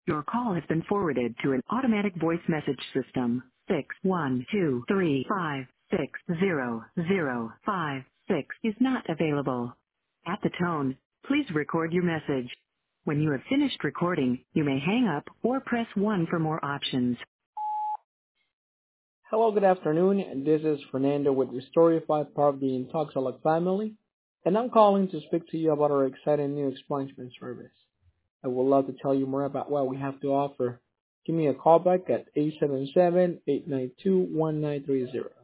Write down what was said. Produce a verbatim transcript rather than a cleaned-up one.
Your call has been forwarded to an automatic voice message system. Six one two three five six zero zero five six is not available. At the tone, please record your message. When you have finished recording, you may hang up or press one for more options. Hello, good afternoon. This is Fernando with Restorify, part of the Intoxalog family, and I'm calling to speak to you about our exciting new expungement service. I would love to tell you more about what we have to offer. Give me a call back at eight seven seven, eight nine two, one nine three zero.